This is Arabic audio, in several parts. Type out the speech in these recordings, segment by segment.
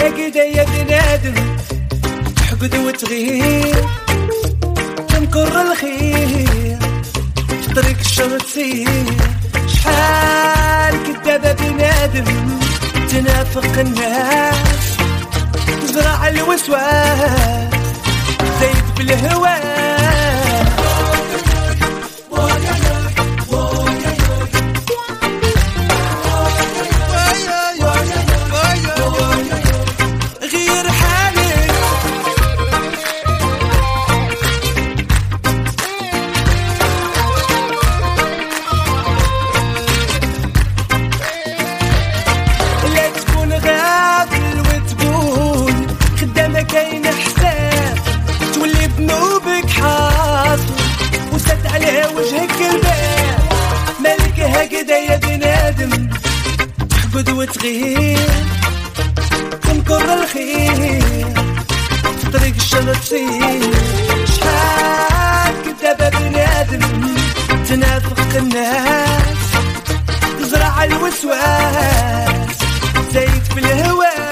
هكذا يا بنادم تحقد وتغير تنكر الخير في طريق الشر تسير شحال كدابة بنادم تنافق الناس تزرع الوسواس زيد بالهواء كاين حساب تولي بنوبك حاصل وسد على وجهك الباب مالك هكذا يا بنادم تحقد وتغير تنكر الخير في طريق الشر تسير شحال كدابة بنادم تنافق الناس تزرع الوسواس زيت في الهواء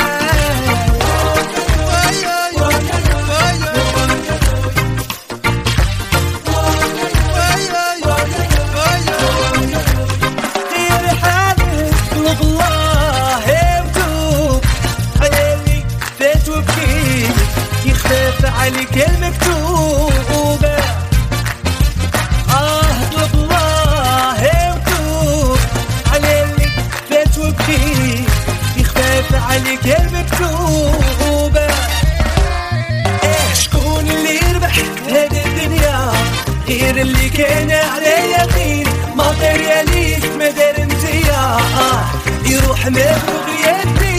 عليك المكتوبة اطلب الله يكتب عليك فات وبكي يخفف عليك المكتوبة شكون اللي يربح هذه الدنيا غير اللي كان على يقين ماتيرياليست مدار مزيا يروح مفروغ يدي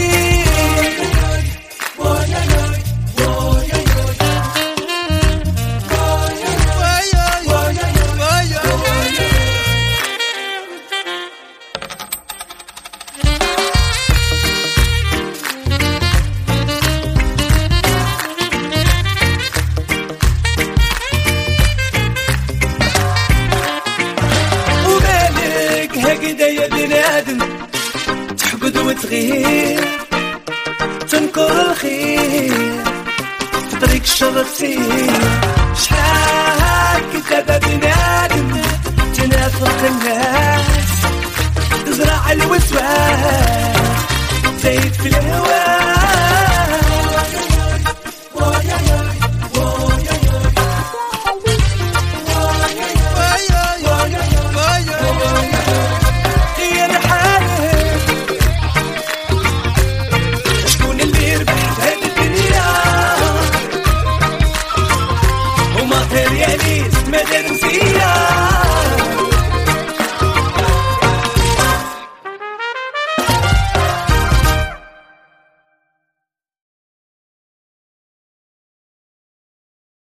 هكذا يا بنادم تحقد وتغير تنكر الخير في طريق الشر تسير شحال كذابة بنادم تنافق الناس تزرع الوسواس زيد في الهواء